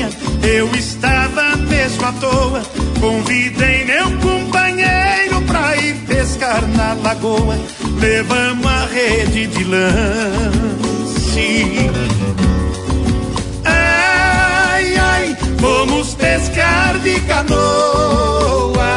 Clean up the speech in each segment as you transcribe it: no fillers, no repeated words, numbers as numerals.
dia eu estava mesmo à toa, convidei meu companheiro pra ir pescar na lagoa. Levamos a rede de lance, ai, ai, fomos pescar de canoa.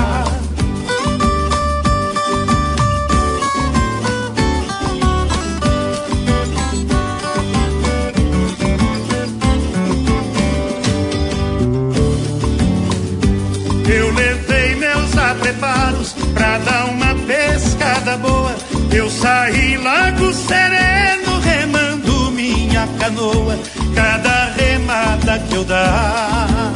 Eu levei meus apreparos pra dar uma pescada boa. Eu saí Lago Sereno remando minha canoa. Cada remada que eu dava,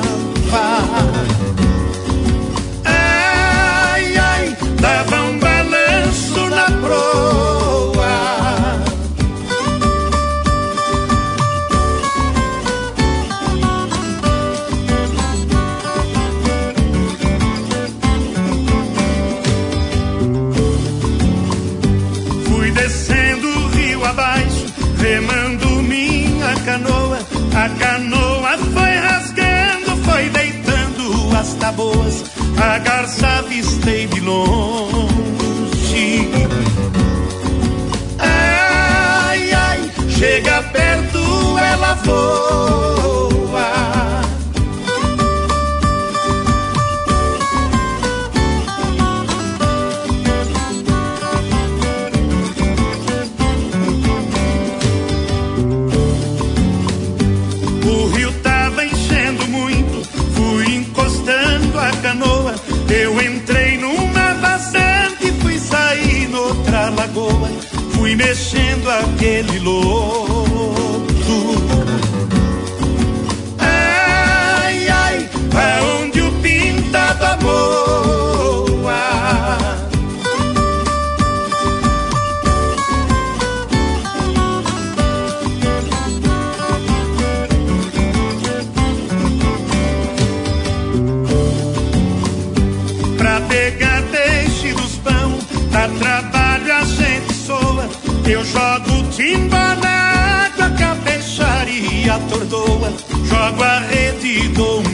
ai, ai, dava um balanço na proa. Descendo o rio abaixo, remando minha canoa. A canoa foi rasgando, foi deitando as taboas. A garça avistei de longe, ai, ai, chega perto, ela voa. Eu entrei numa vazante e fui sair noutra lagoa. Fui mexendo aquele lodo, ai, ai, aonde o pintado amoa. Pegar peixe dos pão, dá trabalho, a gente soa. Eu jogo timba na água que a peixaria atordoa. Jogo a rede e dou um